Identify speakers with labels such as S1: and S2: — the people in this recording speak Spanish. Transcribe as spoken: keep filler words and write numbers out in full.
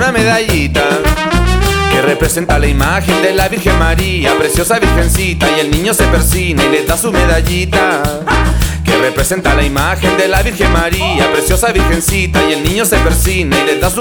S1: una medallita que representa la imagen de la Virgen María, preciosa virgencita, y el niño se persina y le da su medallita. Que representa la imagen de la Virgen María, preciosa virgencita, y el niño se persina y le da su